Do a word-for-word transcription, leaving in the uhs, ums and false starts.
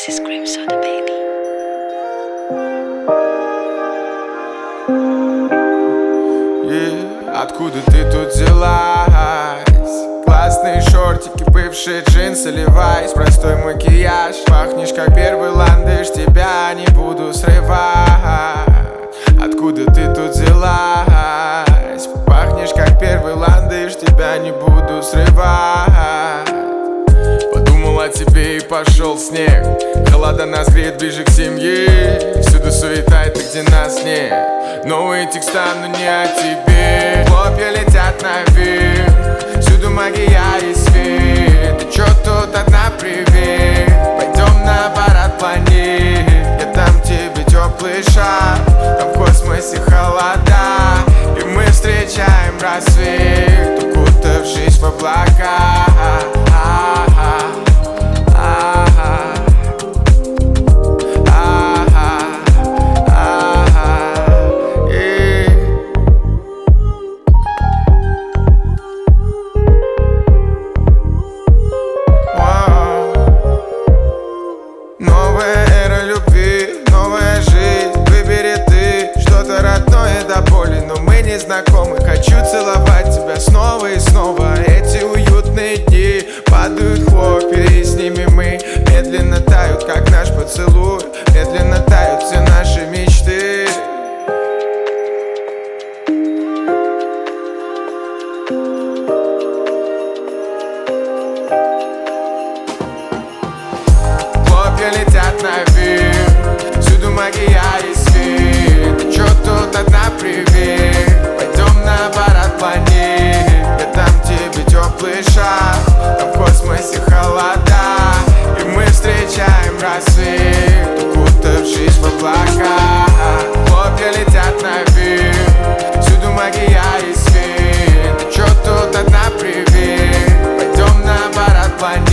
This is Cream Soda, baby. Yeah. Откуда ты тут взялась? Классные шортики, бывшие джинсы, левайс, простой макияж. Пахнешь как первый ландыш, тебя не буду срывать. Откуда ты тут взялась? Пахнешь как первый ландыш, тебя не буду срывать. Подумал о тебе и пошел снег. Холода нас греет ближе к семье. Всюду суета, это где нас нет. Новые текста, но не о тебе. Хлопья летят наверх. Всюду магия и свет. Ты чё тут одна, привет? Пойдем на парад планет. Я дам тебе теплый шар. Там в космосе холода, и мы встречаем рассвет, укутавшись в облака. Новая эра любви, новая жизнь. Выбери ты что-то родное до боли, но мы не знакомы. Хочу целовать тебя снова и снова. Эти уютные дни падают хлопья, и с ними мы медленно тают, как наш поцелуй. Медленно тают все наши мечты. Хлопья летят наверх. Всюду магия и свет. Ты чё тут одна, привет? Пойдем на парад планет. Я дам тебе теплый шар. Там в космосе холода, и мы встречаем рассвет, укутавшись в облака. Хлопья летят наверх. Всюду магия и свет. Ты чё тут одна, привет? Пойдем на парад планет.